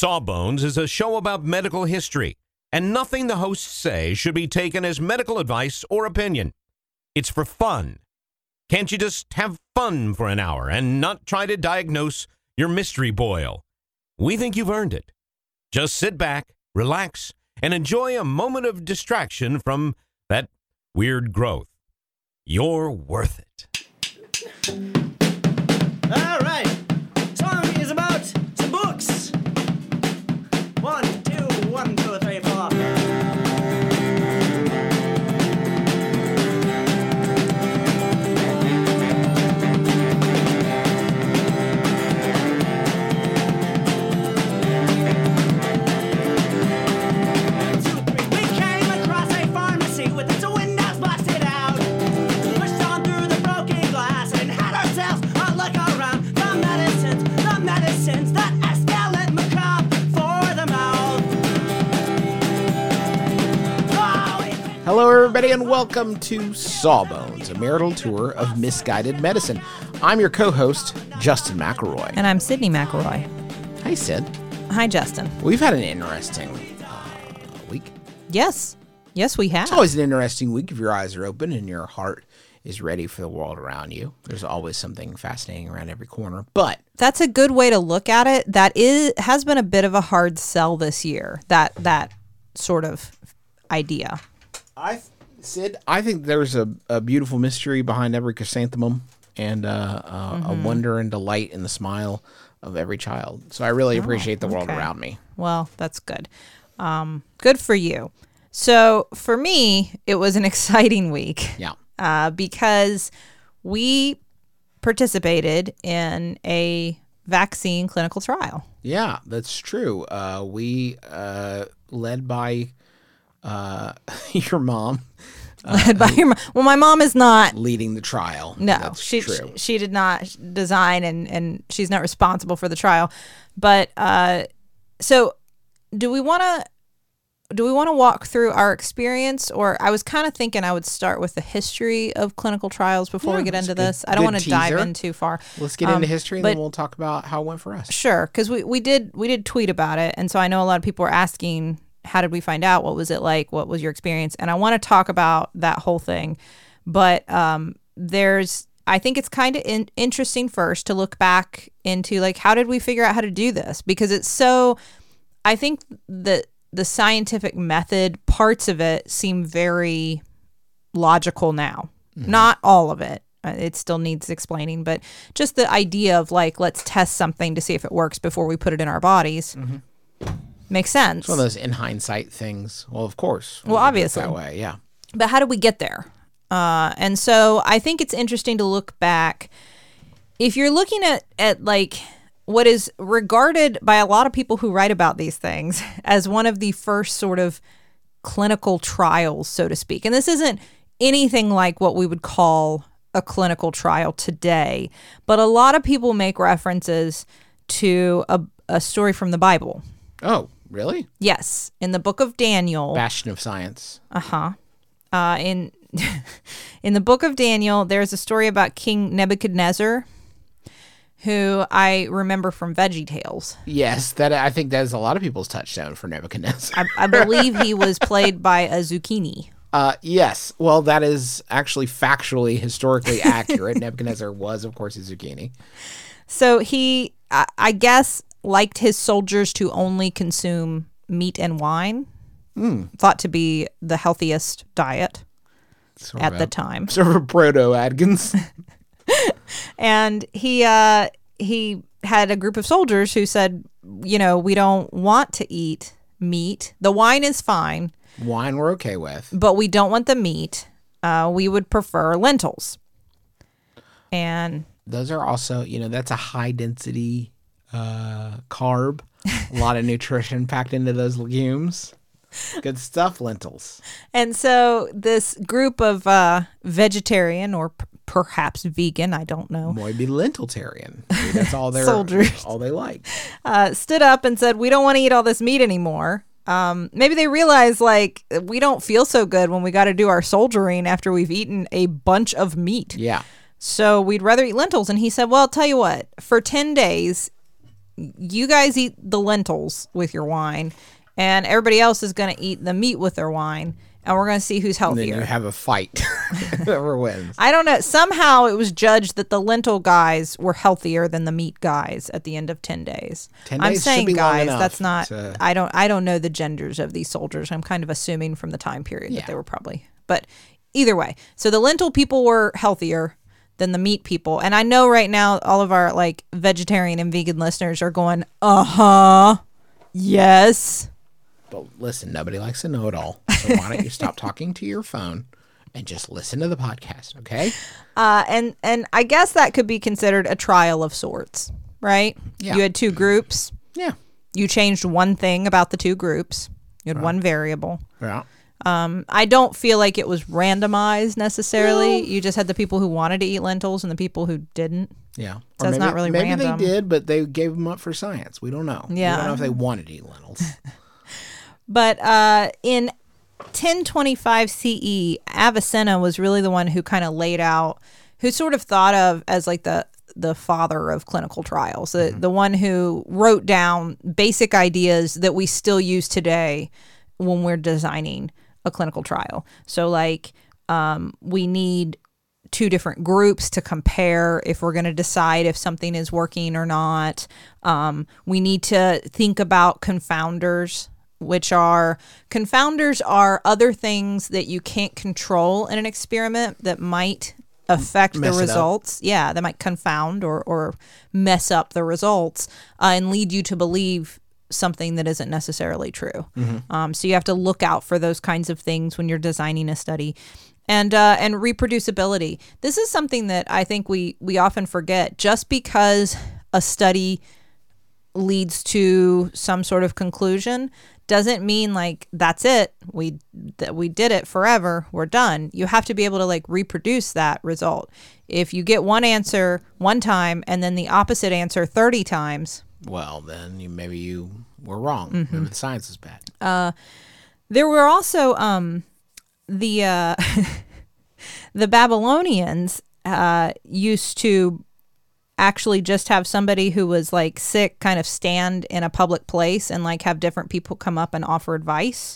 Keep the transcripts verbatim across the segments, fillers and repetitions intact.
Sawbones is a show about medical history, and nothing the hosts say should be taken as medical advice or opinion. It's for fun. Can't you just have fun for an hour and not try to diagnose your mystery boil? We think you've earned it. Just sit back, relax, and enjoy a moment of distraction from that weird growth. You're worth it. All right. Song is about some books. One, two, one, two, three, four. Hello, everybody, and welcome to Sawbones, a marital tour of misguided medicine. I'm your co-host, Justin McElroy. And I'm Sydney McElroy. Hi, Sid. Hi, Justin. We've had an interesting uh, week. Yes. Yes, we have. It's always an interesting week if your eyes are open and your heart is ready for the world around you. There's always something fascinating around every corner. But that's a good way to look at it. That is has been a bit of a hard sell this year, that that sort of idea. I, Sid, I think there's a, a beautiful mystery behind every chrysanthemum and uh, uh, mm-hmm. a wonder and delight in the smile of every child. So I really oh, appreciate the world okay. around me. Well, that's good. Um, good for you. So for me, it was an exciting week. Yeah. Uh, because we participated in a vaccine clinical trial. Yeah, that's true. Uh, we, uh, led by uh, your mom. Uh, led by your mom. Well, my mom is not leading the trial. No, that's she, true. she she did not design, and, and she's not responsible for the trial. But uh, so do we want to? Do we want to walk through our experience, or I was kind of thinking I would start with the history of clinical trials before yeah, we get into good, this. I don't want to teaser. dive in too far. Let's get um, into history, and then we'll talk about how it went for us. Sure, because we, we did we did tweet about it, and so I know a lot of people were asking, how did we find out? What was it like? What was your experience? And I want to talk about that whole thing, but um, there's I think it's kind of in- interesting first to look back into like how did we figure out how to do this, because it's so I think that the scientific method parts of it seem very logical now. Mm-hmm. Not all of it. It still needs explaining, but just the idea of like, let's test something to see if it works before we put it in our bodies mm-hmm. makes sense. It's one of those in hindsight things. Well, of course. Well, obviously. That way, yeah. But how did we get there? Uh, and so I think it's interesting to look back. If you're looking at, at like, what is regarded by a lot of people who write about these things as one of the first sort of clinical trials, so to speak. And this isn't anything like what we would call a clinical trial today, but a lot of people make references to a, a story from the Bible. Oh, really? Yes. In the book of Daniel. Bastion of science. Uh-huh. Uh, in, in the book of Daniel, there's a story about King Nebuchadnezzar, who I remember from VeggieTales. Yes, that I think that is a lot of people's touchstone for Nebuchadnezzar. I, I believe he was played by a zucchini. Uh, yes, well, that is actually factually, historically accurate. Nebuchadnezzar was, of course, a zucchini. So he, I, I guess, liked his soldiers to only consume meat and wine. Mm. Thought to be the healthiest diet sort at a, the time. Sort of a proto-Atkins. And he uh, he had a group of soldiers who said, you know, we don't want to eat meat. The wine is fine. Wine we're okay with. But we don't want the meat. Uh, we would prefer lentils. And those are also, you know, that's a high density uh, carb. A lot of nutrition packed into those legumes. Good stuff, lentils. And so this group of uh, vegetarian or p- perhaps vegan, I don't know. Might be lentiltarian. Maybe that's all they're soldiers. all they like. Uh, stood up and said, we don't want to eat all this meat anymore. Um, maybe they realized, like, we don't feel so good when we got to do our soldiering after we've eaten a bunch of meat. Yeah. So we'd rather eat lentils. And he said, well, I'll tell you what, for ten days, you guys eat the lentils with your wine, and everybody else is going to eat the meat with their wine, and we're going to see who's And then healthier. you have a fight. Whoever wins. I don't know. Somehow it was judged that the lentil guys were healthier than the meat guys at the end of ten days. ten I'm days should saying be long guys. enough That's not. to- I don't. I don't know the genders of these soldiers. I'm kind of assuming from the time period Yeah. that they were probably. But either way, so the lentil people were healthier than the meat people, and I know right now all of our like vegetarian and vegan listeners are going, uh huh, yes. But listen, nobody likes to know it all. So why don't you stop talking to your phone and just listen to the podcast, okay? Uh, and and I guess that could be considered a trial of sorts, right? Yeah. You had two groups. Yeah. You changed one thing about the two groups. You had one variable. Yeah. Um, I don't feel like it was randomized necessarily. You just had the people who wanted to eat lentils and the people who didn't. Yeah. So it's not really maybe random. they did, but they gave them up for science. We don't know. Yeah. We don't know if they wanted to eat lentils. But uh, in ten twenty-five C E, Avicenna was really the one who kind of laid out, who sort of thought of as like the the father of clinical trials, the, Mm-hmm. the one who wrote down basic ideas that we still use today when we're designing a clinical trial. So like um, we need two different groups to compare if we're going to decide if something is working or not. Um, we need to think about confounders, which are confounders are other things that you can't control in an experiment that might affect Mess the it up. results. Yeah, that might confound or, or mess up the results uh, and lead you to believe something that isn't necessarily true. Um, so you have to look out for those kinds of things when you're designing a study. And uh, and reproducibility. This is something that I think we we often forget. Just because a study leads to some sort of conclusion doesn't mean like that's it. We that we did it forever. We're done. You have to be able to like reproduce that result. If you get one answer one time and then the opposite answer thirty times, Well, then you, maybe you were wrong. Mm-hmm. Maybe the science is bad. there were also um, the uh, the Babylonians uh, used to actually just have somebody who was like sick kind of stand in a public place and like have different people come up and offer advice.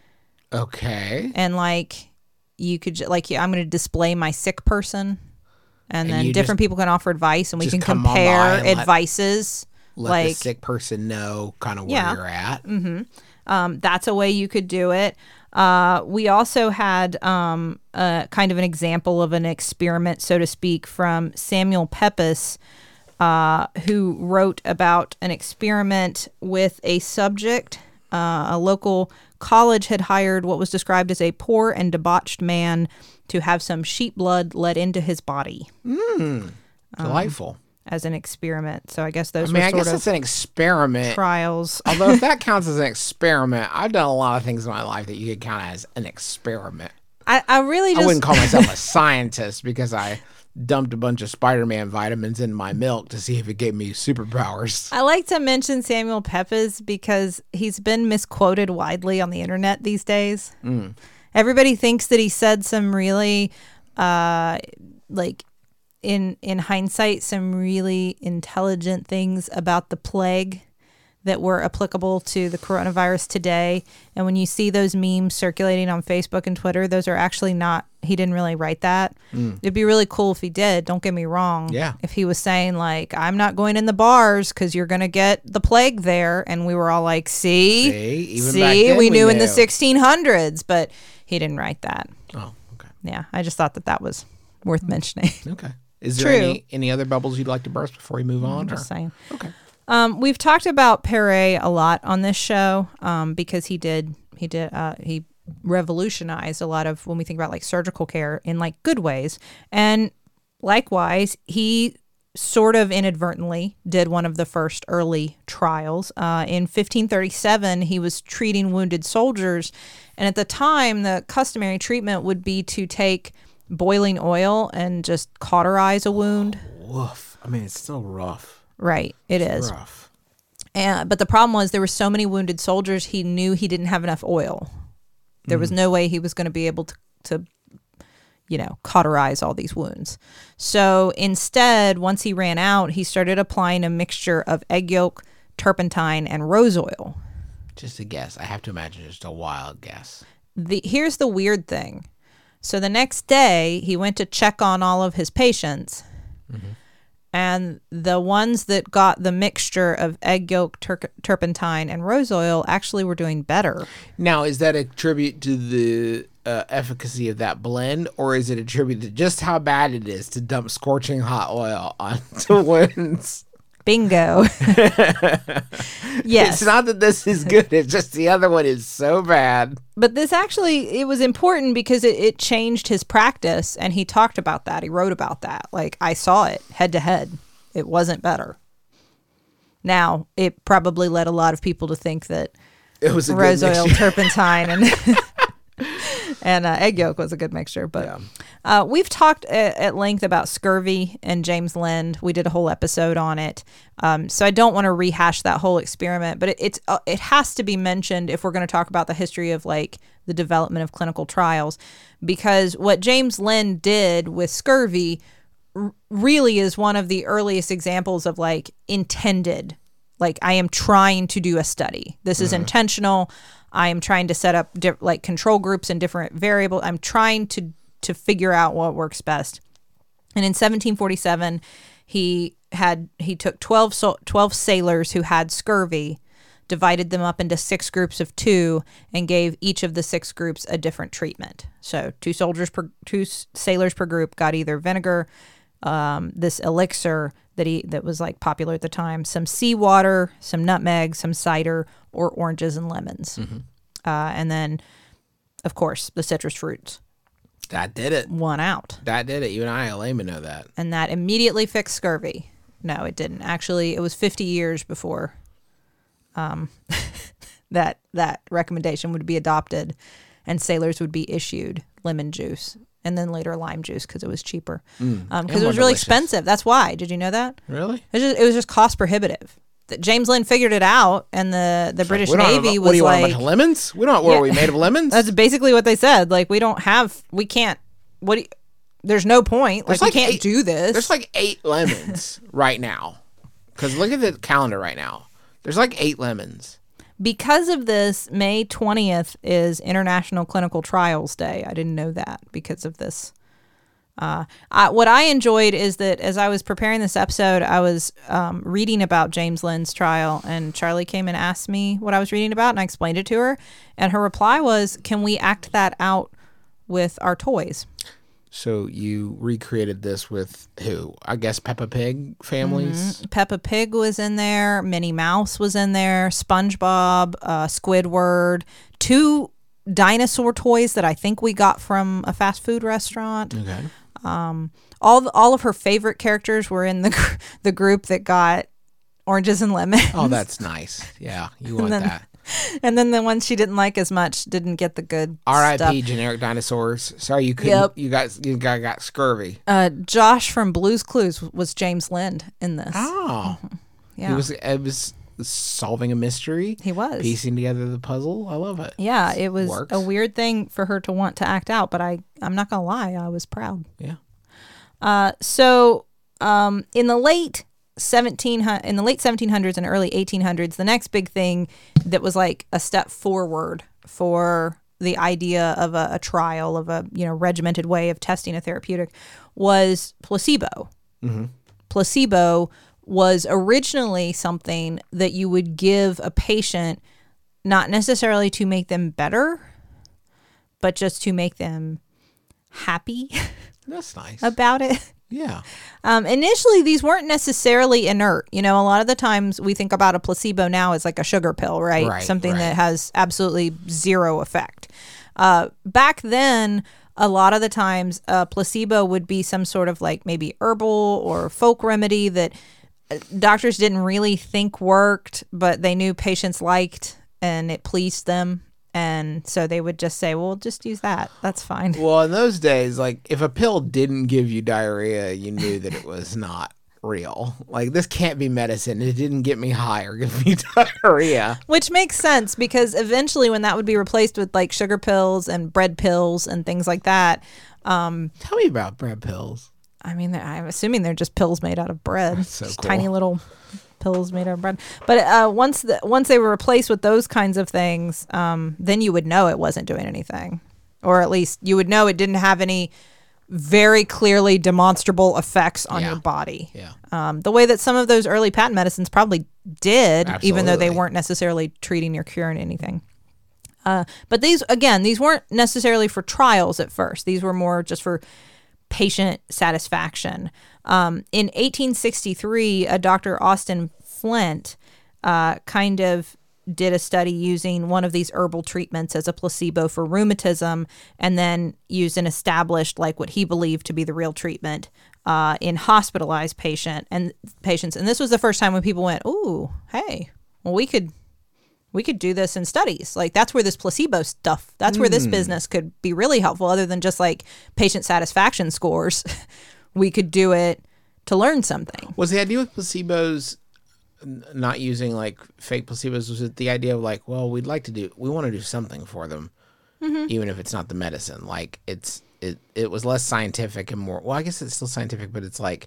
Okay. And like you could ju- like yeah, I'm going to display my sick person, and, And then you different just- people can offer advice, and we just can come on by compare and let- advices. Let like the sick person know kind of where Yeah. you're at. Um, that's a way you could do it. Uh, we also had um, uh, kind of an example of an experiment, so to speak, from Samuel Pepys, uh, who wrote about an experiment with a subject. Uh, a local college had hired what was described as a poor and debauched man to have some sheep blood let into his body Delightful. as an experiment. So I guess those I mean, were I sort guess of it's an experiment. trials. Although if that counts as an experiment, I've done a lot of things in my life that you could count as an experiment. I, I really I just wouldn't call myself a scientist because I dumped a bunch of Spider-Man vitamins in my milk to see if it gave me superpowers. I like to mention Samuel Pepys because he's been misquoted widely on the internet these days. Everybody thinks that he said some really, uh, like, in in hindsight, some really intelligent things about the plague that were applicable to the coronavirus today. And when you see those memes circulating on Facebook and Twitter, those are actually not, he didn't really write that. It'd be really cool if he did. Don't get me wrong. Yeah. If he was saying like, I'm not going in the bars because you're going to get the plague there. And we were all like, see, See? Even see, back then we we knew in the knew. sixteen hundreds, but he didn't write that. Oh, okay. Yeah. I just thought that that was worth mentioning. Okay. Is there True. any, any other bubbles you'd like to burst before we move on? or- Just saying. Okay. Um, we've talked about Perret a lot on this show um, because he did he did uh, he revolutionized a lot of when we think about like surgical care in like good ways, and likewise he sort of inadvertently did one of the first early trials. Uh, in fifteen thirty-seven, he was treating wounded soldiers, and at the time, the customary treatment would be to take boiling oil and just cauterize a wound. Woof. I mean, it's still rough. Right, it is. Rough. And, but the problem was there were so many wounded soldiers, he knew he didn't have enough oil. There was no way he was going to be able to, to, you know, cauterize all these wounds. So instead, once he ran out, he started applying a mixture of egg yolk, turpentine, and rose oil. Just a guess. I have to imagine just a wild guess. The here's the weird thing. So the next day, he went to check on all of his patients, mm-hmm. and the ones that got the mixture of egg yolk, tur- turpentine, and rose oil actually were doing better. Now, is that a tribute to the uh, efficacy of that blend, or is it a tribute to just how bad it is to dump scorching hot oil onto wounds? Bingo. Yes. It's not that this is good. It's just the other one is so bad. But this actually, it was important because it, it changed his practice, and he talked about that. He wrote about that. Like, I saw it head to head. It wasn't better. Now, it probably led a lot of people to think that it was a rose good oil, mixture. turpentine, and and uh, egg yolk was a good mixture. But Yeah. uh, we've talked at, at length about scurvy and James Lind. We did a whole episode on it. Um, so I don't want to rehash that whole experiment, but it, it's uh, it has to be mentioned if we're going to talk about the history of like the development of clinical trials, because what James Lind did with scurvy r- really is one of the earliest examples of like intended, like I am trying to do a study. This is intentional. I am trying to set up di- like control groups and different variables. I'm trying to to figure out what works best. And in seventeen forty-seven, he had he took twelve, so, twelve sailors who had scurvy, divided them up into six groups of two, and gave each of the six groups a different treatment. So two soldiers per two s- sailors per group got either vinegar, um, this elixir that he that was like popular at the time, some seawater, some nutmeg, some cider, or oranges and lemons. Mm-hmm. Uh, and then, of course, the citrus fruits That did it. won out. That did it. You and I, a layman, know that. And that immediately fixed scurvy. No, it didn't. Actually, it was fifty years before um, that that recommendation would be adopted and sailors would be issued lemon juice and then later lime juice because it was cheaper. Because Mm. And it was more really delicious. expensive. That's why. Did you know that? Really? It was just, it was just cost prohibitive. That James Lind figured it out, and the, the British We don't have a- Navy what was do you want, a like, bunch of lemons? We don't. What Yeah. are we made of lemons? that's basically what they said. Like, we don't have, we can't, what do you, there's no point. Like, There's like we can't eight- do this. There's like eight lemons right now. Because look at the calendar right now. There's like eight lemons. Because of this, May twentieth is International Clinical Trials Day. I didn't know that because of this. Uh, I, what I enjoyed is that as I was preparing this episode, I was um, reading about James Lind's trial, and Charlie came and asked me what I was reading about, and I explained it to her. And her reply was, can we act that out with our toys? So you recreated this with who? I guess Peppa Pig families? Peppa Pig was in there, Minnie Mouse was in there, SpongeBob, uh, Squidward, two dinosaur toys that I think we got from a fast food restaurant. Okay. All the, all of her favorite characters were in the gr- the group that got oranges and lemons. Oh, that's nice. Yeah, you want then- that. And then the ones she didn't like as much didn't get the good R I P stuff. generic dinosaurs. Sorry, you couldn't. Yep. You guys, you got got scurvy. Uh, Josh from Blue's Clues was James Lind in this. Oh, yeah, It was. It was solving a mystery. He was. piecing together the puzzle. I love it. Yeah, it was Works. a weird thing for her to want to act out, but I, I'm not gonna lie, I was proud. Yeah. Uh, so um, in the late seventeen in the late seventeen hundreds and early eighteen hundreds, the next big thing that was like a step forward for the idea of a, a trial of a you know regimented way of testing a therapeutic was placebo. Mm-hmm. Placebo was originally something that you would give a patient, not necessarily to make them better, but just to make them happy That's nice. about it. Yeah. Um, initially, these weren't necessarily inert. You know, a lot of the times we think about a placebo now as like a sugar pill, right? Right, Something right. that has absolutely zero effect. Uh, back then, a lot of the times, a placebo would be some sort of like maybe herbal or folk remedy that uh, doctors didn't really think worked, but they knew patients liked and it pleased them. And so they would just say, well, just use that. That's fine. Well, in those days, like if a pill didn't give you diarrhea, you knew that it was not real. Like this can't be medicine. It didn't get me high or give me diarrhea. Which makes sense because eventually when that would be replaced with like sugar pills and bread pills and things like that, Tell me about bread pills. I mean, I'm assuming they're just pills made out of bread. so Just cool. tiny little pills made out of bread. But uh, once the, once they were replaced with those kinds of things, um, then you would know it wasn't doing anything. Or at least you would know it didn't have any very clearly demonstrable effects on Yeah. your body. Yeah. Um, the way that some of those early patent medicines probably did, even though they Absolutely. weren't necessarily treating or curing anything. Uh, but these, again, these weren't necessarily for trials at first. These were more just for patient satisfaction. Um, in eighteen sixty-three, a Doctor Austin Flint uh, kind of did a study using one of these herbal treatments as a placebo for rheumatism, and then used an established, like what he believed to be the real treatment uh, in hospitalized patient and patients. And this was the first time when people went, "Ooh, hey, well, we could." We could do this in studies. Like that's where this placebo stuff, that's where this business could be really helpful other than just like patient satisfaction scores. We could do it to learn something. Was the idea with placebos n- not using like fake placebos? Was it the idea of like, well, we'd like to do, we want to do something for them, even if it's not the medicine. Like it's it it was less scientific and more. Well, I guess it's still scientific, but it's like,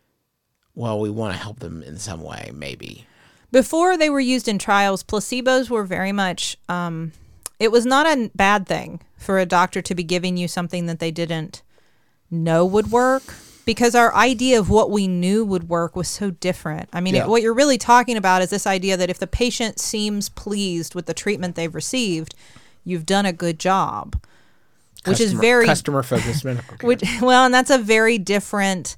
well, we want to help them in some way, maybe. Before they were used in trials, placebos were very much, um, it was not a bad thing for a doctor to be giving you something that they didn't know would work, because our idea of what we knew would work was so different. I mean, Yeah. it, what you're really talking about is this idea that if the patient seems pleased with the treatment they've received, you've done a good job, which is Customer- very customer-focused medical care. which, well, and that's a very different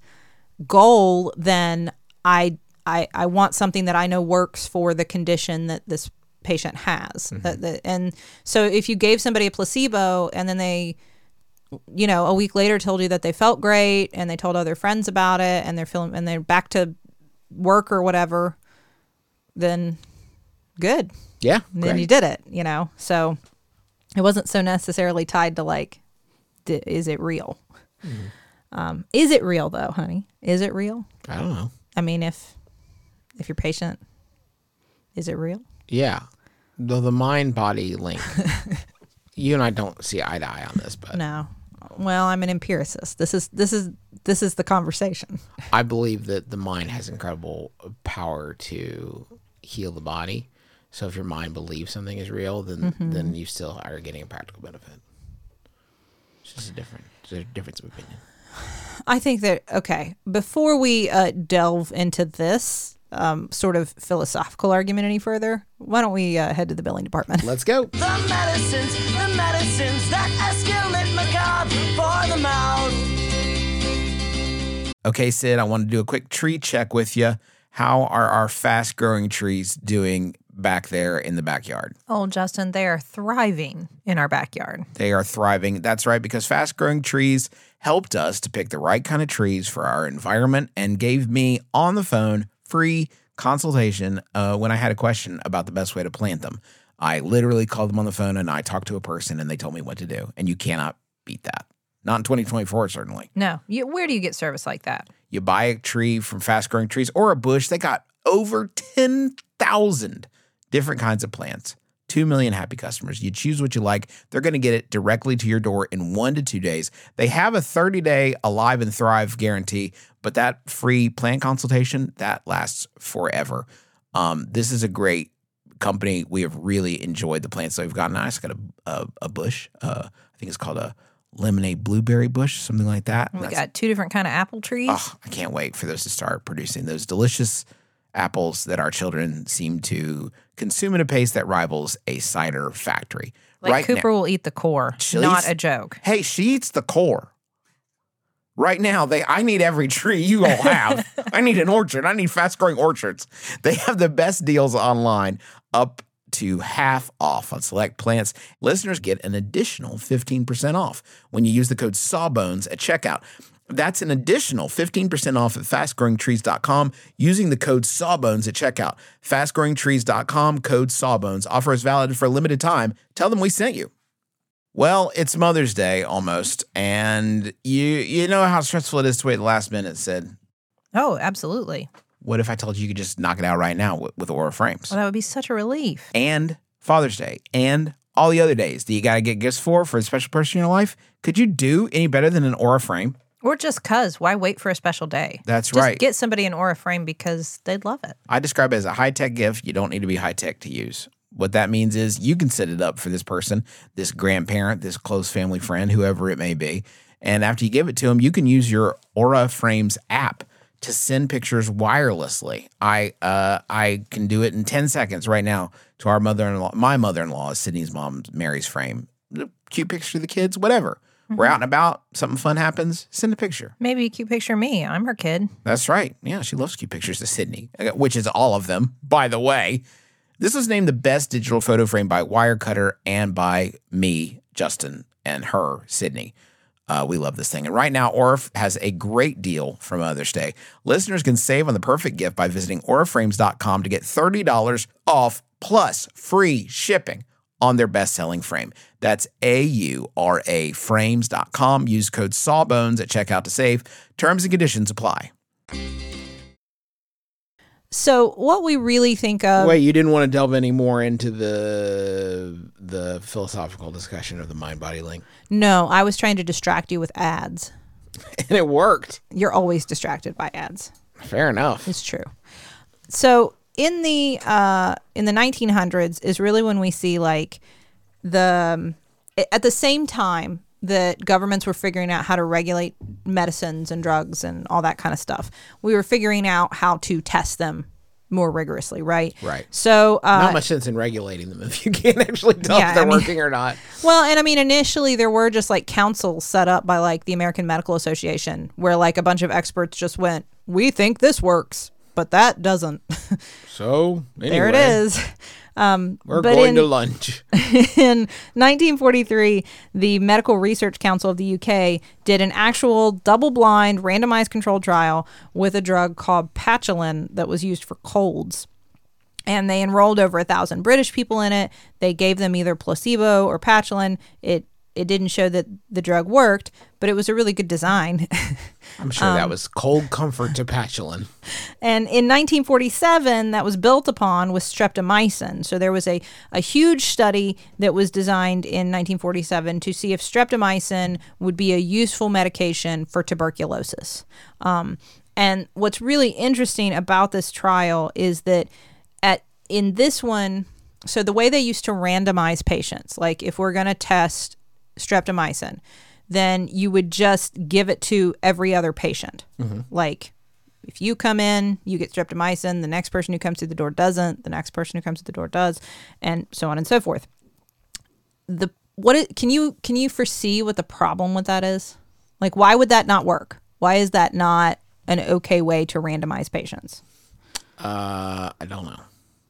goal than I, I, I want something that I know works for the condition that this patient has. That, that, and so if you gave somebody a placebo and then they, you know, a week later told you that they felt great and they told other friends about it and they're feeling and they're back to work or whatever, then good. yeah, And then great. you did it, you know. So it wasn't so necessarily tied to like, d- is it real? Um, is it real though, honey? Is it real? I don't know. I mean, if if your patient, is it real? Yeah, the the mind body link. You and I don't see eye to eye on this, but No. Well, I'm an empiricist. This is this is this is the conversation. I believe that the mind has incredible power to heal the body. So if your mind believes something is real, then Mm-hmm. then you still are getting a practical benefit. It's just a different, it's a difference of opinion. I think that okay. Before we uh, delve into this um, sort of philosophical argument any further, why don't we uh, head to the billing department? Let's go. The medicines, the medicines that escalate macabre for the mouth. Okay, Sid, I want to do a quick tree check with you. How are our fast-growing trees doing back there in the backyard? Oh, Justin, they are thriving in our backyard. They are thriving. That's right, because fast-growing trees helped us to pick the right kind of trees for our environment and gave me on the phone free consultation uh, when I had a question about the best way to plant them. I literally called them on the phone and I talked to a person and they told me what to do. And you cannot beat that. Not in twenty twenty-four, certainly. No, you, where do you get service like that? You buy a tree from Fast Growing Trees or a bush. They got over ten thousand different kinds of plants. two million happy customers. You choose what you like. They're going to get it directly to your door in one to two days. They have a thirty-day Alive and Thrive guarantee, but that free plant consultation, that lasts forever. Um, this is a great company. We have really enjoyed the plants that we've gotten. I just got a, a, a bush. Uh, I think it's called a lemonade blueberry bush, something like that. We That's- got two different kind of apple trees. Oh, I can't wait for those to start producing those delicious apples that our children seem to consume at a pace that rivals a cider factory. like right Cooper now, will eat the core, She not eats- a joke. hey, she eats the core. Right now, they I need every tree you all have. I need an orchard. I need fast-growing orchards. They have the best deals online, up to half off on select plants. Listeners get an additional fifteen percent off when you use the code Sawbones at checkout. That's an additional fifteen percent off at fast growing trees dot com using the code Sawbones at checkout. fast growing trees dot com, code Sawbones. Offer is valid for a limited time. Tell them we sent you. Well, it's Mother's Day almost, and you you know how stressful it is to wait the last minute, Sid. Oh, absolutely. What if I told you you could just knock it out right now with, with Aura Frames? Well, that would be such a relief. And Father's Day and all the other days that you got to get gifts for, for a special person in your life, could you do any better than an Aura frame? Or just cuz. Why wait for a special day? That's just right. Get somebody an Aura frame because they'd love it. I describe it as a high-tech gift. You don't need to be high-tech to use. What that means is you can set it up for this person, this grandparent, this close family friend, whoever it may be. And after you give it to them, you can use your Aura Frames app to send pictures wirelessly. I uh, I can do it in ten seconds right now to our mother-in-law. My mother-in-law is Sydney's mom, Mary's frame. Cute picture of the kids, whatever. Mm-hmm. We're out and about, something fun happens, send a picture. Maybe a cute picture of me. I'm her kid. That's right. Yeah, she loves cute pictures of Sydney, which is all of them, by the way. This was named the best digital photo frame by Wirecutter and by me, Justin, and her, Sydney. Uh, we love this thing. And right now, Aura has a great deal for Mother's Day. Listeners can save on the perfect gift by visiting aura frames dot com to get thirty dollars off plus free shipping on their best-selling frame. That's A U R A frames dot com. Use code SAWBONES at checkout to save. Terms and conditions apply. So what we really think of... Wait, you didn't want to delve any more into the the philosophical discussion of the mind-body link? No, I was trying to distract you with ads. And it worked. You're always distracted by ads. Fair enough. It's true. So in the uh, in the nineteen hundreds is really when we see like the um, at the same time that governments were figuring out how to regulate medicines and drugs and all that kind of stuff. We were figuring out how to test them more rigorously, right? Right. So uh, not much sense in regulating them if you can't actually tell Yeah, if they're I mean- working or not. Well, and I mean, initially there were just like councils set up by like the American Medical Association where like a bunch of experts just went, we think this works, but that doesn't. So anyway, There it is. Um, We're but going in, to lunch. in nineteen forty-three, the Medical Research Council of the U K did an actual double-blind, randomized controlled trial with a drug called Patulin that was used for colds. And they enrolled over a thousand British people in it. They gave them either placebo or Patulin. It it didn't show that the drug worked, but it was a really good design. I'm sure Um, that was cold comfort to Patulin. And in nineteen forty-seven, that was built upon with streptomycin. So there was a, a huge study that was designed in nineteen forty-seven to see if streptomycin would be a useful medication for tuberculosis. Um, and what's really interesting about this trial is that at in this one, so the way they used to randomize patients, like if we're going to test streptomycin, then you would just give it to every other patient. Mm-hmm. Like if you come in, you get streptomycin, the next person who comes through the door doesn't, the next person who comes through the door does, and so on and so forth. The what it, can you can you foresee what the problem with that is? Like why would that not work? Why is that not an okay way to randomize patients? Uh, I don't know.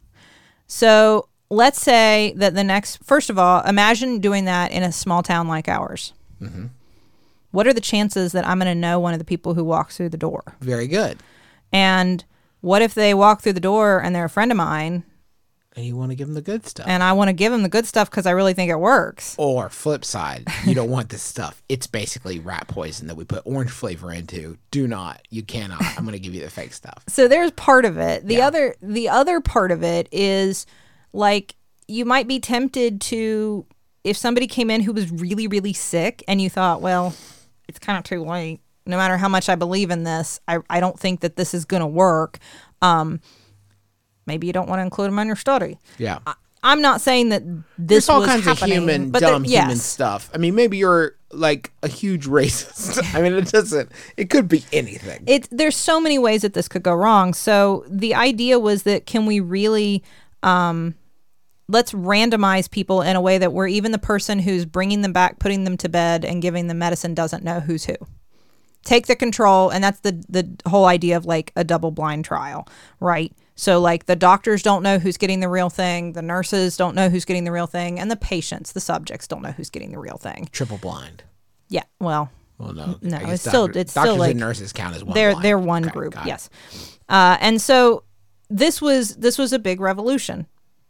So let's say that the next, first of all, imagine doing that in a small town like ours. Mm-hmm. What are the chances that I'm going to know one of the people who walks through the door? Very good. And what if they walk through the door and they're a friend of mine And you want to give them the good stuff. and I want to give them the good stuff because I really think it works? Or flip side, you don't want this stuff. It's basically rat poison that we put orange flavor into. Do not. You cannot. I'm going to give you the fake stuff. So there's part of it. The Yeah. other the other part of it is like you might be tempted to, if somebody came in who was really, really sick and you thought, well, it's kind of too late. No matter how much I believe in this, I, I don't think that this is going to work. Um, maybe you don't want to include them in your study. Yeah. I, I'm not saying that this There's all was kinds happening, of human, but there- dumb human yes. stuff. I mean, maybe you're like a huge racist. I mean, it doesn't, it could be anything. It, there's so many ways that this could go wrong. So the idea was that can we really... Um, let's randomize people in a way that where even the person who's bringing them back, putting them to bed, and giving them medicine doesn't know who's who. Take the control, and that's the the whole idea of like a double blind trial, right? So like the doctors don't know who's getting the real thing, the nurses don't know who's getting the real thing, and the patients, the subjects, don't know who's getting the real thing. Triple blind. Yeah, well, Well, no. No, I guess it's still- doctor- it's still doctors like- and nurses count as one they're blind. they're one Okay, group, got it. yes. Uh, and so this was this was a big revolution.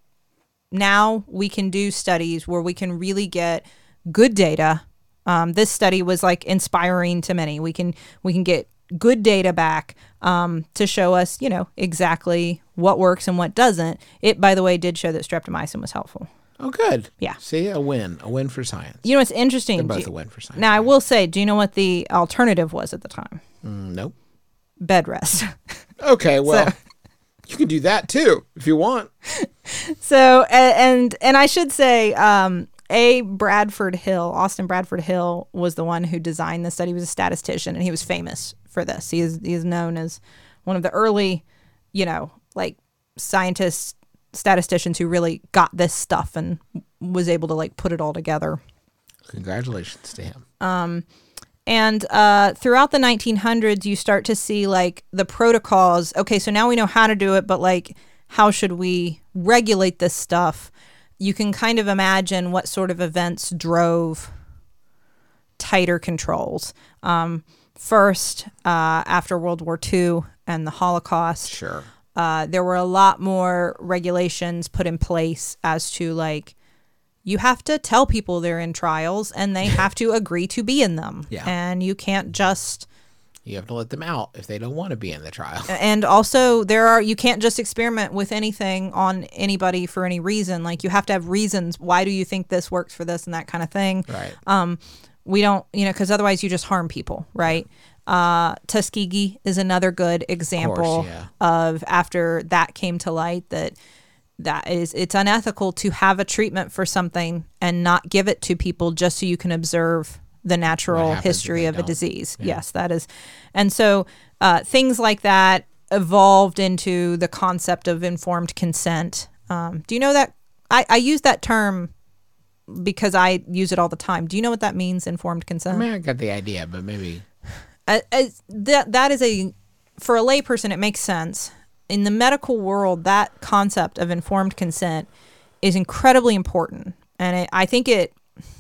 Now we can do studies where we can really get good data. Um, this study was like inspiring to many. We can we can get good data back um, to show us, you know, exactly what works and what doesn't. It, by the way, did show that streptomycin was helpful. Oh, good. Yeah. See, a win. A win for science. You know what's interesting? They're Do both you- a win for science. Now, I will say, do you know what the alternative was at the time? Mm, nope. Bed rest. Okay, well, So- you can do that too if you want. So, a- and and I should say, um, A. Bradford Hill, Austin Bradford Hill, was the one who designed this study. He was a statistician, and he was famous for this. He is he is known as one of the early, you know, like scientists, statisticians who really got this stuff and was able to like put it all together. Congratulations to him. And uh, throughout the nineteen hundreds, you start to see like the protocols. Okay, so now we know how to do it, but like, how should we regulate this stuff? You can kind of imagine what sort of events drove tighter controls. Um, first, uh, after World War Two and the Holocaust, Sure. uh, there were a lot more regulations put in place as to like, you have to tell people they're in trials and they have to agree to be in them. Yeah. And you can't just, You have to let them out if they don't want to be in the trial. and also there are, you can't just experiment with anything on anybody for any reason. Like you have to have reasons. Why do you think this works for this and that kind of thing? Right. Um, we don't, you know, because otherwise you just harm people, right? Uh, Tuskegee is another good example yeah. of after that came to light that that is it's unethical to have a treatment for something and not give it to people just so you can observe the natural happens if history they of a don't? disease. Yes, that is, and so uh, things like that evolved into the concept of informed consent. Um, do you know that I, I use that term because I use it all the time. Do you know what that means, informed consent? I mean, I got the idea, but maybe. Uh, as that that is a for a layperson, it makes sense. In the medical world, that concept of informed consent is incredibly important, and it, I think it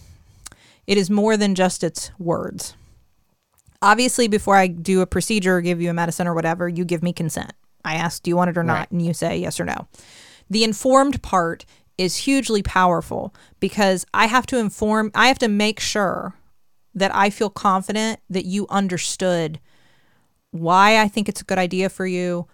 it is more than just its words. Obviously, before I do a procedure or give you a medicine or whatever, you give me consent. I ask, do you want it or not? Right. And you say yes or no. The informed part is hugely powerful because I have to inform, I have to make sure that I feel confident that you understood why I think it's a good idea for you,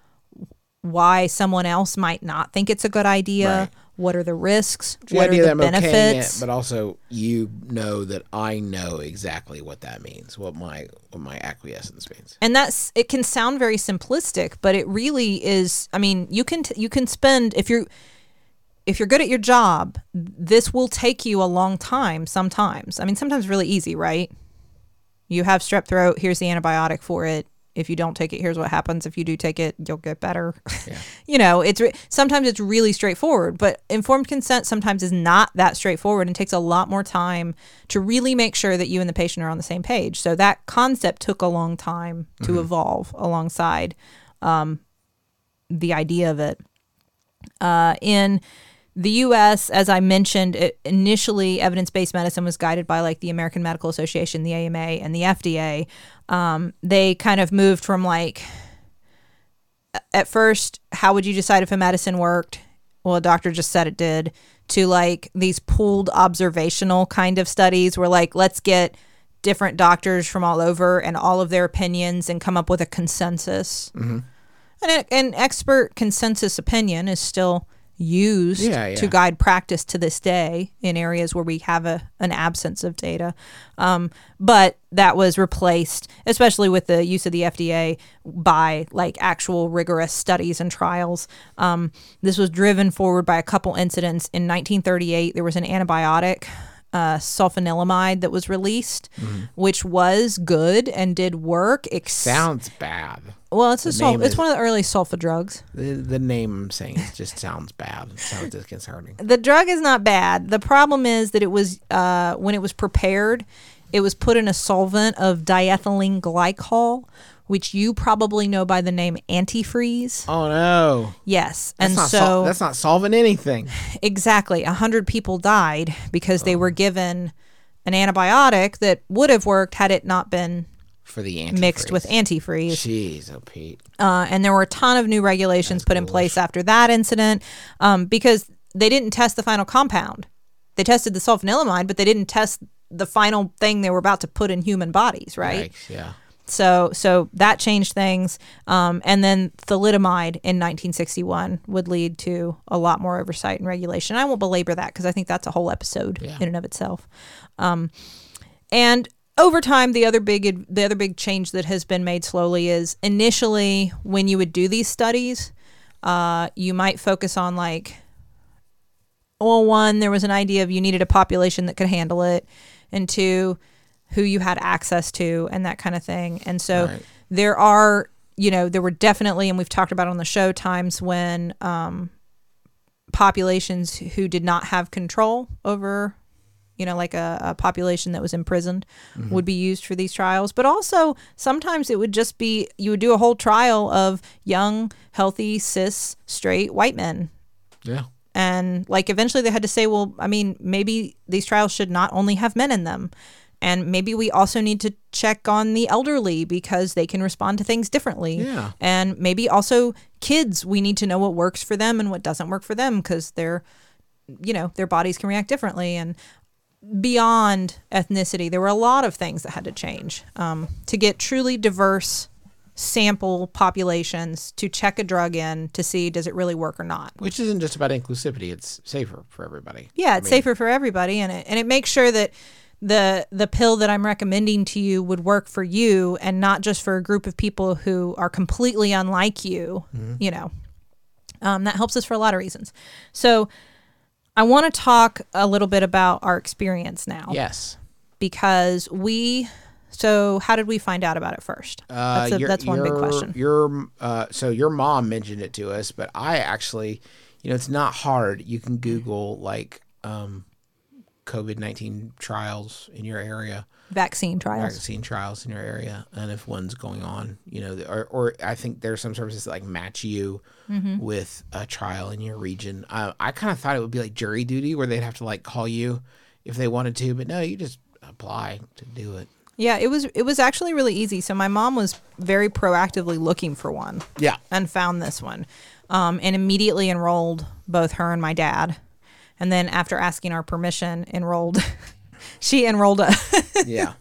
why someone else might not think it's a good idea, Right. what are the risks, The what idea are that the I'm okaying benefits. it, but also you know that I know exactly what that means, what my what my acquiescence means. And that's, it can sound very simplistic, but it really is. I mean, you can t- you can spend, if you're if you're good at your job, this will take you a long time sometimes. I mean, sometimes really easy, right? You have strep throat, here's the antibiotic for it. If you don't take it, here's what happens. If you do take it, you'll get better. Yeah. You know, it's re- sometimes it's really straightforward, but informed consent sometimes is not that straightforward and takes a lot more time to really make sure that you and the patient are on the same page. So that concept took a long time to evolve alongside um, the idea of it. Uh, in the U S, as I mentioned, it, initially evidence-based medicine was guided by like the American Medical Association, the A M A, and the F D A. Um, they kind of moved from like, at first, how would you decide if a medicine worked? Well, a doctor just said it did, to like these pooled observational kind of studies where like, let's get different doctors from all over and all of their opinions and come up with a consensus. Mm-hmm. And a- an expert consensus opinion is still used Yeah, yeah. to guide practice to this day in areas where we have a an absence of data. Um, but that was replaced, especially with the use of the F D A, by like actual rigorous studies and trials. Um, this was driven forward by a couple incidents. In nineteen thirty-eight, there was an antibiotic, uh, sulfanilamide, that was released, Mm-hmm. which was good and did work. Ex- Sounds bad. well, it's a the sul- name it's is- one of the early sulfa drugs. The, the name I'm saying it just sounds bad. It sounds disconcerting. The drug is not bad. The problem is that it was uh, when it was prepared, it was put in a solvent of diethylene glycol, which you probably know by the name antifreeze. Oh no. Yes, That's and not so sol- that's not solving anything. exactly a hundred people died because they were given an antibiotic that would have worked had it not been For the antifreeze. mixed with antifreeze. Jeez, oh Pete. Uh, and there were a ton of new regulations put in place after that incident um, because they didn't test the final compound. They tested the sulfanilamide, but they didn't test the final thing they were about to put in human bodies, right? Yikes, yeah. So so that changed things. Um, and then thalidomide in nineteen sixty-one would lead to a lot more oversight and regulation. I won't belabor that because I think that's a whole episode Yeah. in and of itself. Um, and over time, the other big the other big change that has been made slowly is initially when you would do these studies, uh, you might focus on like, well, one, there was an idea of you needed a population that could handle it, and two, who you had access to and that kind of thing. And so Right. there are, you know, there were definitely, and we've talked about on the show, times when um, populations who did not have control over, you know, like a, a population that was imprisoned Mm-hmm. would be used for these trials. But also sometimes it would just be, you would do a whole trial of young, healthy, cis, straight white men. Yeah. And like eventually they had to say, well, I mean, maybe these trials should not only have men in them. And maybe we also need to check on the elderly because they can respond to things differently. Yeah. And maybe also kids, we need to know what works for them and what doesn't work for them because they're, you know, their bodies can react differently. And beyond ethnicity, there were a lot of things that had to change um, to get truly diverse sample populations to check a drug in to see does it really work or not. Which isn't just about inclusivity; it's safer for everybody. Yeah, it's I mean, safer for everybody, and it and it makes sure that the the pill that I'm recommending to you would work for you and not just for a group of people who are completely unlike you. Mm-hmm. You know, um, that helps us for a lot of reasons. So I want to talk a little bit about our experience now. Yes. Because we. So how did we find out about it first? Uh, That's a, your- that's one big your- question. Your uh, so your mom mentioned it to us, but I actually, you know, it's not hard. You can Google like um, COVID nineteen trials in your area, Vaccine trials. vaccine trials in your area, and if one's going on, you know, or, or I think there's some services that like match you Mm-hmm. with a trial in your region. Uh, I kind of thought it would be like jury duty where they'd have to like call you if they wanted to, but no, you just apply to do it. Yeah, it was it was actually really easy. So my mom was very proactively looking for one. Yeah. And found this one, um, and immediately enrolled both her and my dad. And then after asking our permission, enrolled. she enrolled a, Yeah.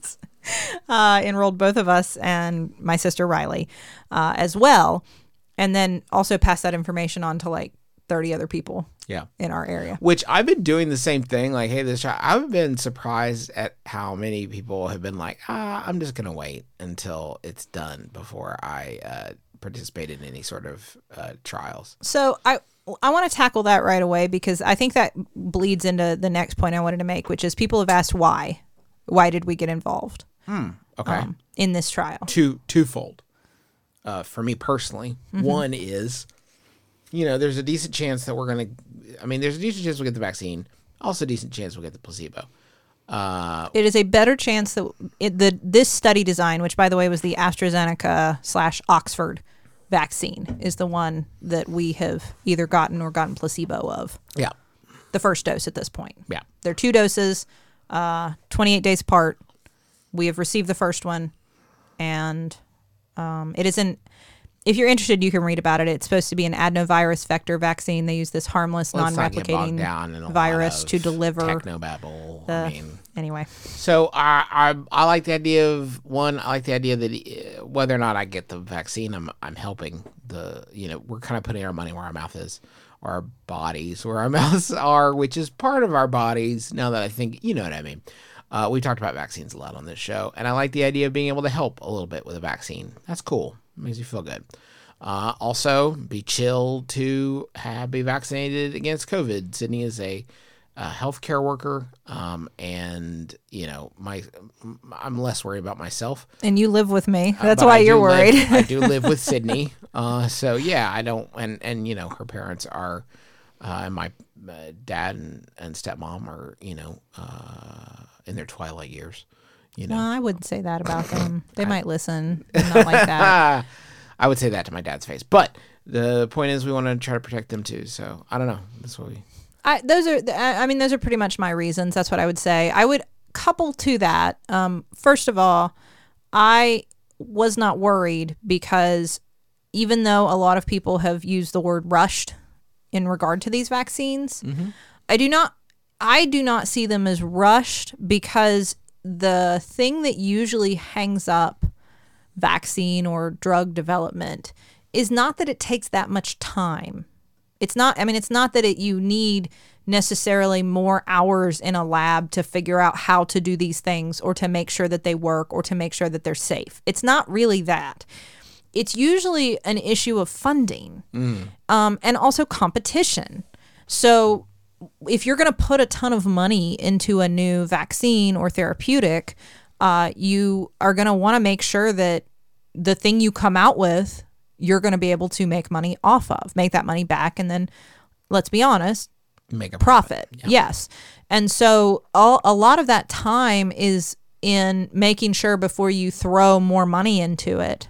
uh, enrolled both of us and my sister Riley uh, as well, and then also passed that information on to like thirty other people Yeah. in our area. Which I've been doing the same thing. Like, hey, this child, I've been surprised at how many people have been like, ah, I'm just going to wait until it's done before I uh, participate in any sort of uh, trials. So I I want to tackle that right away because I think that bleeds into the next point I wanted to make, which is people have asked why. Why did we get involved Okay. um, in this trial? Two, twofold. Uh, for me personally, Mm-hmm. one is, you know, there's a decent chance that we're going to, I mean, there's a decent chance we'll get the vaccine. Also a decent chance we'll get the placebo. Uh, It is a better chance that it, the this study design, which by the way was the AstraZeneca slash Oxford vaccine, is the one that we have either gotten or gotten placebo of. yeah. The first dose at this point. Yeah. They're two doses, uh, twenty-eight days apart. We have received the first one, and um, it isn't. If you're interested, you can read about it. It's supposed to be an adenovirus vector vaccine. They use this harmless, Let's not get bogged non-replicating down in a lot virus of to deliver technobabble. the. I mean, anyway, so I, I I like the idea of one. I like the idea that uh, whether or not I get the vaccine, I'm I'm helping the. You know, we're kind of putting our money where our mouth is, or our bodies where our mouths are, which is part of our bodies. Now that I think, you know what I mean. Uh, we talked about vaccines a lot on this show, and I like the idea of being able to help a little bit with a vaccine. That's cool. It makes you feel good. Uh, also, be chill to have, be vaccinated against COVID. Sydney is a, a healthcare worker, um, and you know, my I'm less worried about myself. and you live with me. Uh, That's but why I do you're live- worried. I do live with Sydney, uh, so yeah, I don't. And and you know, her parents are, uh, and my uh, dad and, and stepmom are, you know, uh, in their twilight years. You know, Well, I wouldn't say that about them. They might listen, and not like that. I would say that to my dad's face, but the point is, we want to try to protect them too. So I don't know. That's what we. I, those are, I mean, those are pretty much my reasons. That's what I would say. I would couple to that. Um, first of all, I was not worried because even though a lot of people have used the word rushed in regard to these vaccines, I do not, I do not see them as rushed because the thing that usually hangs up vaccine or drug development is not that it takes that much time. It's not, I mean, it's not that it, you need necessarily more hours in a lab to figure out how to do these things or to make sure that they work or to make sure that they're safe. It's not really that. It's usually an issue of funding mm. um, and also competition. So if you're going to put a ton of money into a new vaccine or therapeutic, uh, you are going to want to make sure that the thing you come out with, you're going to be able to make money off of, make that money back, and then, let's be honest, make a profit. profit. Yeah. Yes. And so all, a lot of that time is in making sure before you throw more money into it,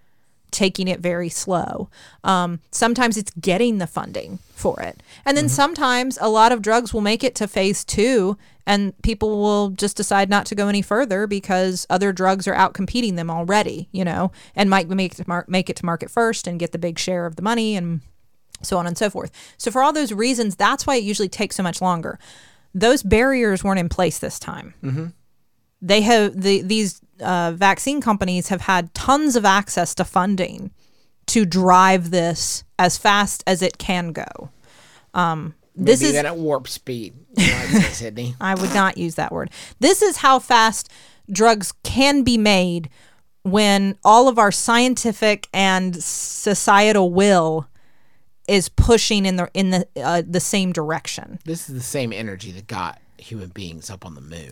taking it very slow. Um, sometimes it's getting the funding for it. And then mm-hmm. sometimes a lot of drugs will make it to phase two and people will just decide not to go any further because other drugs are out competing them already, you know, and might make it to, mar- make it to market first and get the big share of the money and so on and so forth. So for all those reasons, that's why it usually takes so much longer. Those barriers weren't in place this time. Mm-hmm. They have the these uh, vaccine companies have had tons of access to funding to drive this as fast as it can go. Um, this Maybe is even at warp speed, you know, I'd say, Sydney. I would not use that word. This is how fast drugs can be made when all of our scientific and societal will is pushing in the in the uh, the same direction. This is the same energy that got human beings up on the moon.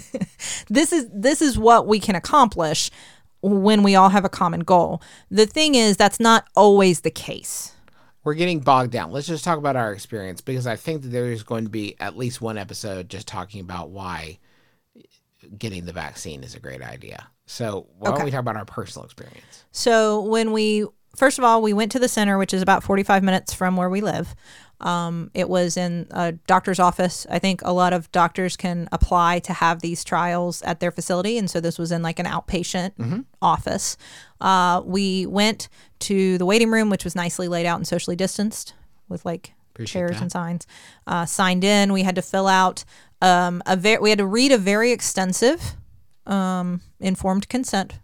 This is this is what we can accomplish when we all have a common goal. The thing is, that's not always the case. We're getting bogged down. Let's just talk about our experience, because I think that there is going to be at least one episode just talking about why getting the vaccine is a great idea. So why Okay. don't we talk about our personal experience? So when we, first of all, we went to the center, which is about forty-five minutes from where we live. Um, it was in a doctor's office. I think a lot of doctors can apply to have these trials at their facility. And so this was in like an outpatient mm-hmm. office. Uh, we went to the waiting room, which was nicely laid out and socially distanced with like Appreciate chairs that. and signs. Uh, signed in. We had to fill out um, a ve- we had to read a very extensive um, informed consent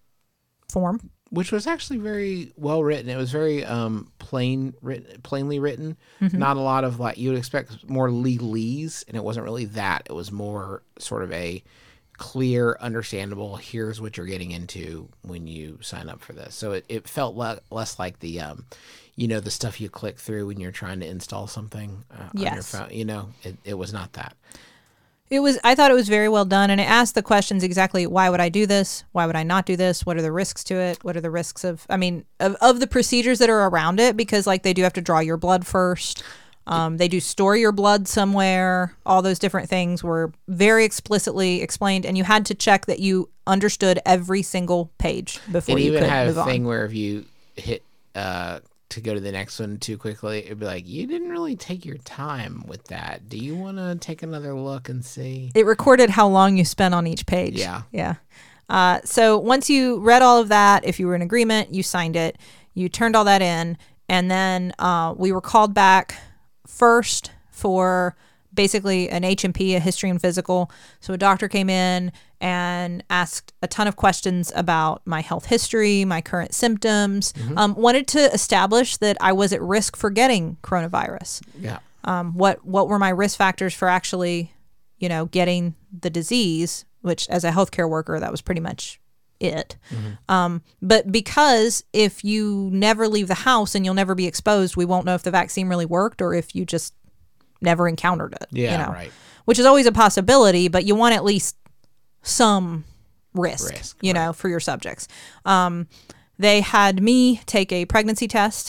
form. Which was actually very well written. It was very um, plain, written, plainly written. Mm-hmm. Not a lot of like you would expect more legalese, and it wasn't really that. It was more sort of a clear, understandable. Here's what you're getting into when you sign up for this. So it, it felt le- less like the, um, you know, the stuff you click through when you're trying to install something uh, Yes. on your phone. You know, it, it was not that. It was, I thought it was very well done, and it asked the questions exactly, why would I do this? Why would I not do this? What are the risks to it? What are the risks of, I mean, of, of the procedures that are around it? Because like they do have to draw your blood first. Um, they do store your blood somewhere. All those different things were very explicitly explained, and you had to check that you understood every single page before It you even could had move a on. thing where if you hit uh, to go to the next one too quickly, it'd be like, you didn't really take your time with that. Do you want to take another look and see? It recorded how long you spent on each page. Yeah. Yeah. Uh, so once you read all of that, if you were in agreement, you signed it, you turned all that in, and then uh, we were called back first for basically an H and P, a history and physical. So a doctor came in and asked a ton of questions about my health history, my current symptoms, mm-hmm. um, wanted to establish that I was at risk for getting coronavirus. Yeah. Um, what what were my risk factors for actually, you know, getting the disease, which as a healthcare worker, that was pretty much it. Mm-hmm. Um, but because if you never leave the house and you'll never be exposed, we won't know if the vaccine really worked or if you just never encountered it. Yeah, you know? right. Which is always a possibility, but you want at least some risk, Risk, you right. know, for your subjects. Um, they had me take a pregnancy test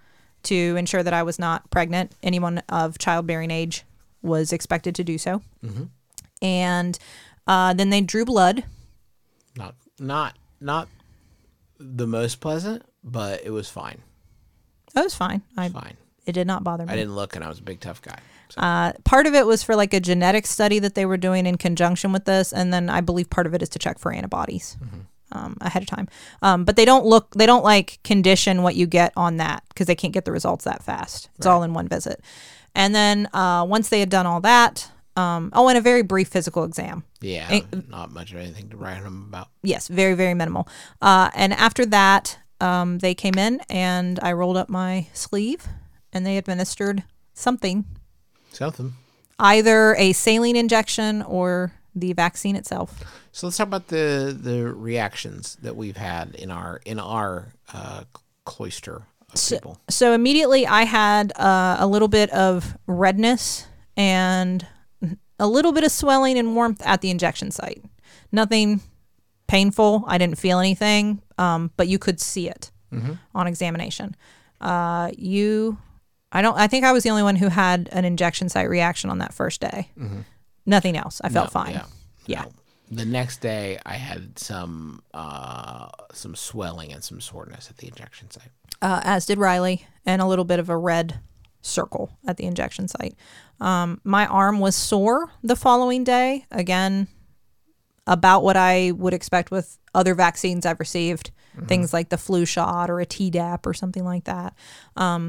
to ensure that I was not pregnant. Anyone of childbearing age was expected to do so. Mm-hmm. And uh, then they drew blood. Not, not, not the most pleasant, but it was fine. That was fine. I, Fine. It did not bother me. I didn't look, and I was a big tough guy. So. Uh, part of it was for like a genetic study that they were doing in conjunction with this, and then I believe part of it is to check for antibodies mm-hmm. um, ahead of time. Um, but they don't look, they don't like condition what you get on that because they can't get the results that fast. It's Right. all in one visit. And then uh, once they had done all that, Um, oh, and a very brief physical exam. Yeah, It- not much of anything to write home about. Yes, very, very minimal. Uh, and after that, um, they came in and I rolled up my sleeve and they administered something, Something. either a saline injection or the vaccine itself. So let's talk about the the reactions that we've had in our in our uh, cloister of people. So immediately I had uh, a little bit of redness and a little bit of swelling and warmth at the injection site. Nothing painful. I didn't feel anything, um, but you could see it on examination. Uh, you, I don't. I think I was the only one who had an injection site reaction on that first day. Nothing else. I felt No, fine. Yeah. Yeah. No. The next day, I had some uh, some swelling and some soreness at the injection site. Uh, as did Riley, and a little bit of a red circle at the injection site. Um, my arm was sore the following day. Again, about what I would expect with other vaccines I've received, things like the flu shot or a Tdap or something like that. Um,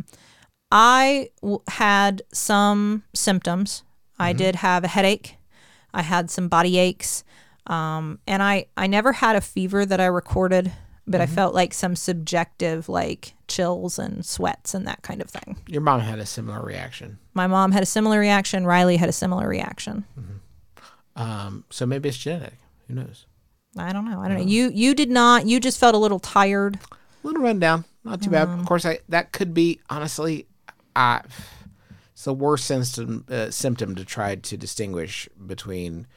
I w- had some symptoms. I did have a headache. I had some body aches. Um, and I, I never had a fever that I recorded, but I felt like some subjective, like chills and sweats and that kind of thing. Your mom had a similar reaction. My mom had a similar reaction. Riley had a similar reaction. Um, so maybe it's genetic. Who knows? I don't know. I don't know. You you did not. You just felt a little tired. A little rundown. Not too bad. Of course, I that could be, honestly, I, it's the worst symptom, uh, symptom to try to distinguish between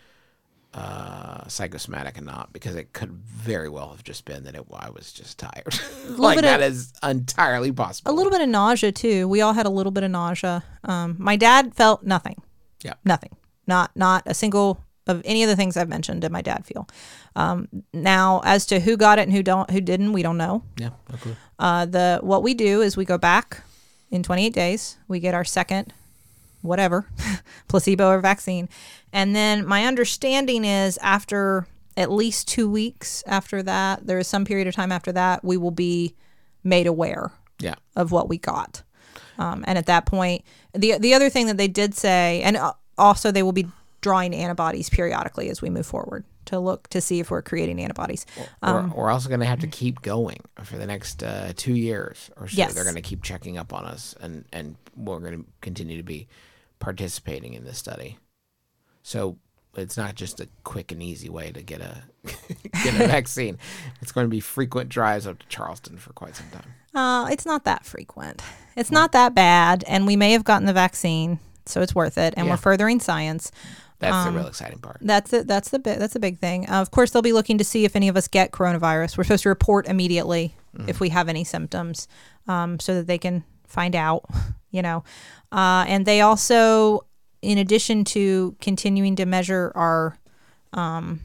uh, psychosomatic and not, because it could very well have just been that it, I was just tired. like bit that of- is entirely possible. A little bit of nausea too. We all had a little bit of nausea. Um, my dad felt nothing. Yeah. Nothing. Not not a single of any of the things I've mentioned did my dad feel. Um, now, as to who got it and who don't, who didn't, we don't know. Yeah. No clue. Uh, the what we do is we go back in twenty-eight days. We get our second, whatever, placebo or vaccine, and then my understanding is after at least two weeks after that, there is some period of time after that, we will be made aware Yeah. of what we got. Um, and at that point, the the other thing that they did say, and uh, also they will be drawing antibodies periodically as we move forward to look to see if we're creating antibodies. Um, we're, we're also going to have to keep going for the next uh, two years or so. Yes. They're going to keep checking up on us, and, and we're going to continue to be participating in this study. So it's not just a quick and easy way to get a get a vaccine. It's going to be frequent drives up to Charleston for quite some time. Uh, it's not that frequent. It's not that bad, and we may have gotten the vaccine, so it's worth it. And Yeah. we're furthering science. That's the real exciting part. That's it. That's the bit. That's a big thing. Uh, of course, they'll be looking to see if any of us get coronavirus. We're supposed to report immediately if we have any symptoms, um, so that they can find out. You know, uh, and they also, in addition to continuing to measure our um,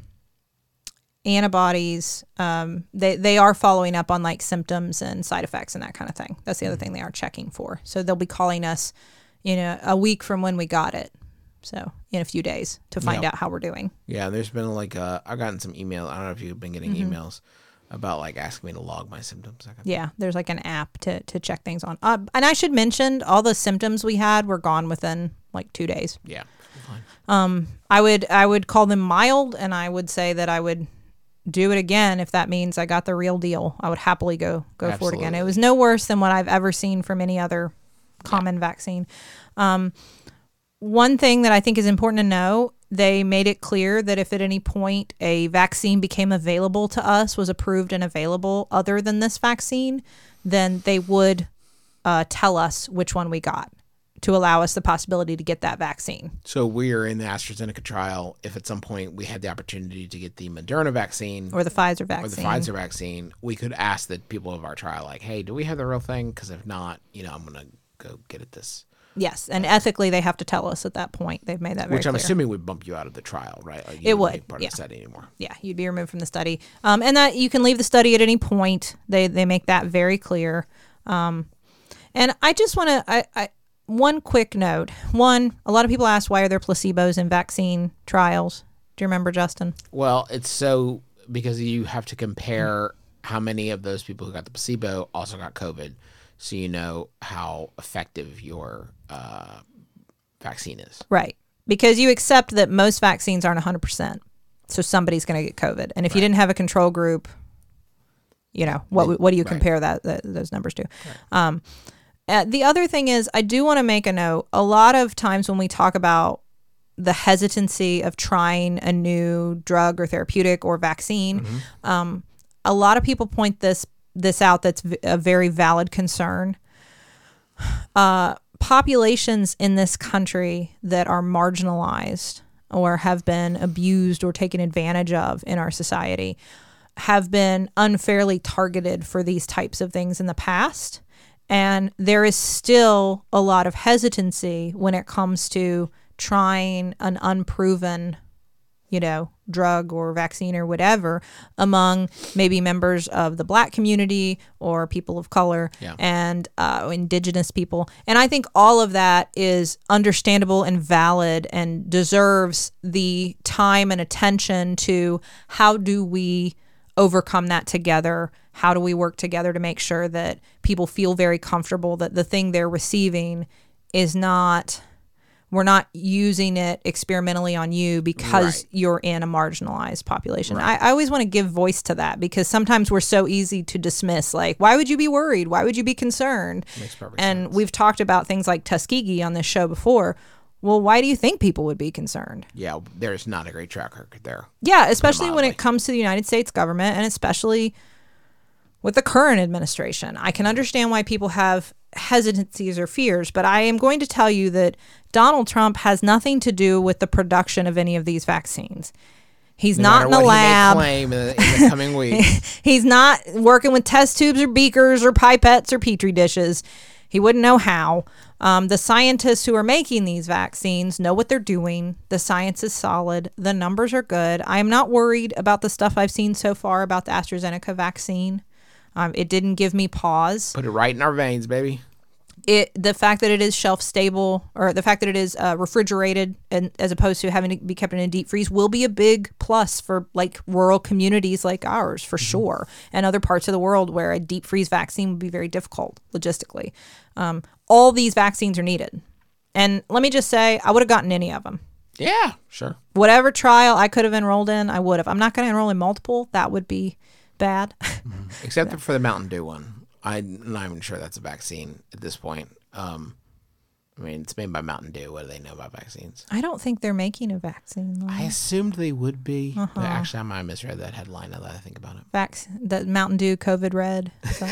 antibodies, um, they they are following up on like symptoms and side effects and that kind of thing. That's the other thing they are checking for. So they'll be calling us, you know, a week from when we got it. So in a few days to find Yep. out how we're doing. Yeah, there's been like uh, I've gotten some email. I don't know if you've been getting Mm-hmm. emails about like asking me to log my symptoms. I got- Yeah, there's like an app to to check things on. Uh, and I should mention all the symptoms we had were gone within like two days. Yeah. I would I would call them mild, and I would say that I would do it again if that means I got the real deal. I would happily go go for it again. It Absolutely. was no worse than what I've ever seen from any other common vaccine. Um, one thing that I think is important to know, they made it clear that if at any point a vaccine became available to us, was approved and available other than this vaccine, then they would uh, tell us which one we got to allow us the possibility to get that vaccine. So we are in the AstraZeneca trial. If at some point we had the opportunity to get the Moderna vaccine Or the Pfizer or the vaccine. Pfizer vaccine, we could ask the people of our trial, like, hey, do we have the real thing? Because if not, you know, I'm going to go get at this. Yes, and ethically they have to tell us at that point. They've made that very Which I'm clear. assuming would bump you out of the trial, right? Like you It wouldn't would, be part yeah. of the study anymore. Yeah, you'd be removed from the study, um, and that you can leave the study at any point. They they make that very clear. Um, and I just want to I, I one quick note. One, a lot of people ask why are there placebos in vaccine trials. Do you remember, Justin? Well, it's so because you have to compare how many of those people who got the placebo also got COVID, so you know how effective your uh, vaccine is. Right. because you accept that most vaccines aren't one hundred percent. So somebody's going to get COVID. And if right. you didn't have a control group, you know, what what do you right. compare that, that those numbers to? Right. Um, uh, the other thing is, I do want to make a note. A lot of times when we talk about the hesitancy of trying a new drug or therapeutic or vaccine, mm-hmm. um, a lot of people point this this out. That's v- a very valid concern. Uh, populations in this country that are marginalized or have been abused or taken advantage of in our society have been unfairly targeted for these types of things in the past. And there is still a lot of hesitancy when it comes to trying an unproven, you know, drug or vaccine or whatever among maybe members of the Black community or people of color yeah. and uh, indigenous people. And I think all of that is understandable and valid and deserves the time and attention to how do we overcome that together? How do we work together to make sure that people feel very comfortable that the thing they're receiving is not... We're not using it experimentally on you because right. you're in a marginalized population. Right. I, I always want to give voice to that because sometimes we're so easy to dismiss, like, why would you be worried? Why would you be concerned? Makes perfect and sense. We've talked about things like Tuskegee on this show before. Well, why do you think people would be concerned? Yeah, there's not a great track record there. Yeah, especially when it comes to the United States government and especially with the current administration. I can understand why people have hesitancies or fears, but I am going to tell you that Donald Trump has nothing to do with the production of any of these vaccines. He's no not in a lab. He may claim in the, in the coming weeks. He's not working with test tubes or beakers or pipettes or petri dishes. He wouldn't know how. Um, the scientists who are making these vaccines know what they're doing. The science is solid. The numbers are good. I am not worried about the stuff I've seen so far about the AstraZeneca vaccine. Um, it didn't give me pause. Put it right in our veins, baby. It the fact that it is shelf stable, or the fact that it is uh, refrigerated, and as opposed to having to be kept in a deep freeze, will be a big plus for like rural communities like ours, for mm-hmm. sure, and other parts of the world where a deep freeze vaccine would be very difficult logistically. Um, all these vaccines are needed, and let me just say, I would have gotten any of them. Yeah, sure. Whatever trial I could have enrolled in, I would have. I'm not going to enroll in multiple. That would be bad. Mm-hmm. Except yeah. for the Mountain Dew one. I'm not even sure that's a vaccine at this point. Um, I mean, it's made by Mountain Dew. What do they know about vaccines? I don't think they're making a vaccine. Though. I assumed they would be. Uh-huh. But actually, I might have misread that headline now that I think about it. Vac- the Mountain Dew COVID Red. So.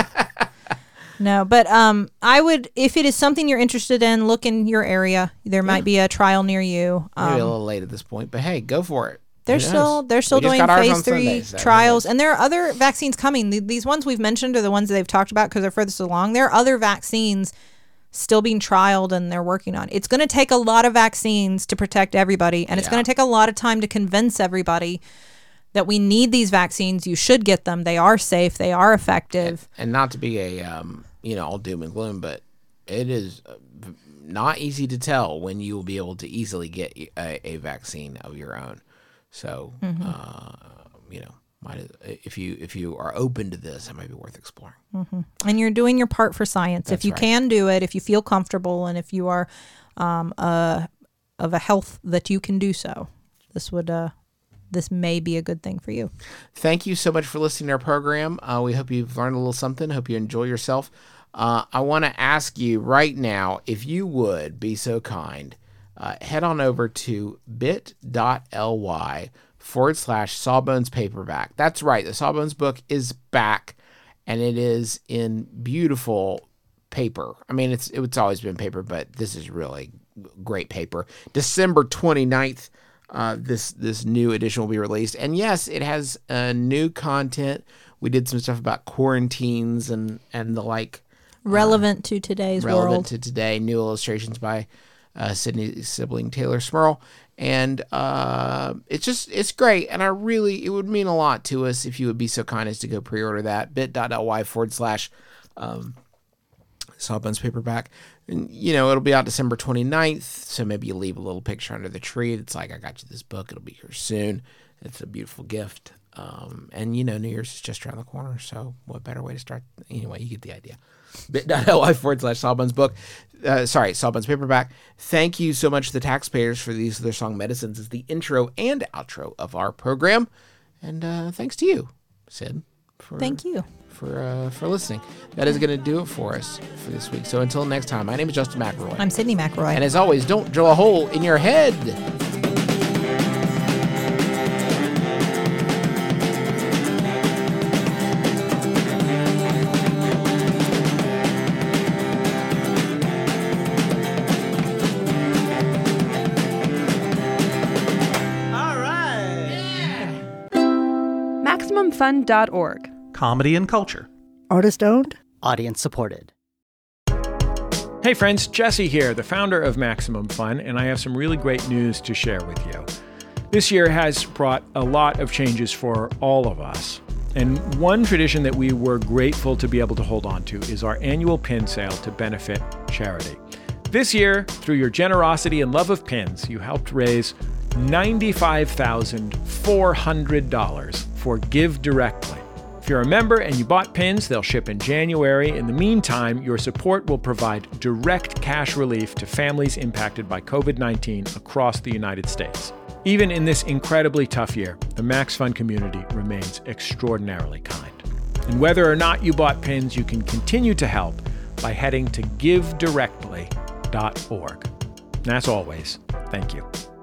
No, but um, I would, if it is something you're interested in, look in your area. There might yeah. be a trial near you. Um, Maybe a little late at this point, but hey, go for it. They're still they're still doing phase three Sunday, trials, and there are other vaccines coming. These ones we've mentioned are the ones that they've talked about because they're furthest along. There are other vaccines still being trialed and they're working on. It's going to take a lot of vaccines to protect everybody, and yeah. it's going to take a lot of time to convince everybody that we need these vaccines. You should get them. They are safe. They are effective. And, and not to be a um, you know all doom and gloom, but it is not easy to tell when you will be able to easily get a, a vaccine of your own. So, mm-hmm. uh, you know, might, if you if you are open to this, it might be worth exploring. Mm-hmm. And you're doing your part for science. That's if you right. can do it, if you feel comfortable, and if you are um, uh, of a health that you can do so, this would uh, this may be a good thing for you. Thank you so much for listening to our program. Uh, we hope you've learned a little something. Hope you enjoy yourself. Uh, I want to ask you right now, if you would be so kind. Uh, head on over to bit.ly forward slash Sawbones paperback. That's right. The Sawbones book is back, and it is in beautiful paper. I mean, it's it's always been paper, but this is really great paper. December twenty-ninth, uh, this this new edition will be released. And yes, it has uh, new content. We did some stuff about quarantines and, and the like. Relevant uh, to today's relevant world. Relevant to today. New illustrations by Uh, Sydney sibling Taylor Smurl, and uh, it's just it's great, and I really it would mean a lot to us if you would be so kind as to go pre-order that bit.ly forward slash um, Sawbones paperback, and you know it'll be out December twenty-ninth, so maybe you leave a little picture under the tree that's like, I got you this book, it'll be here soon. It's a beautiful gift, um, and you know New Year's is just around the corner, so what better way to start? Anyway, you get the idea. bit.ly forward slash Sawbones book. Uh, sorry, Sawbones paperback. Thank you so much to the taxpayers for these Their Song Medicines as the intro and outro of our program. And uh, thanks to you, Sid. For, Thank you. For, uh, for listening. That is going to do it for us for this week. So until next time, my name is Justin McElroy. I'm Sydney McElroy. And as always, don't drill a hole in your head. All right. Maximum Fun dot org. Comedy and culture. Artist owned. Audience supported. Hey friends, Jesse here, the founder of Maximum Fun, and I have some really great news to share with you. This year has brought a lot of changes for all of us. And one tradition that we were grateful to be able to hold on to is our annual pin sale to benefit charity. This year, through your generosity and love of pins, you helped raise ninety-five thousand four hundred dollars for Give Directly. If you're a member and you bought pins, they'll ship in January. In the meantime, your support will provide direct cash relief to families impacted by covid nineteen across the United States. Even in this incredibly tough year, the Max Fun community remains extraordinarily kind. And whether or not you bought pins, you can continue to help by heading to give directly dot org. And as always, thank you.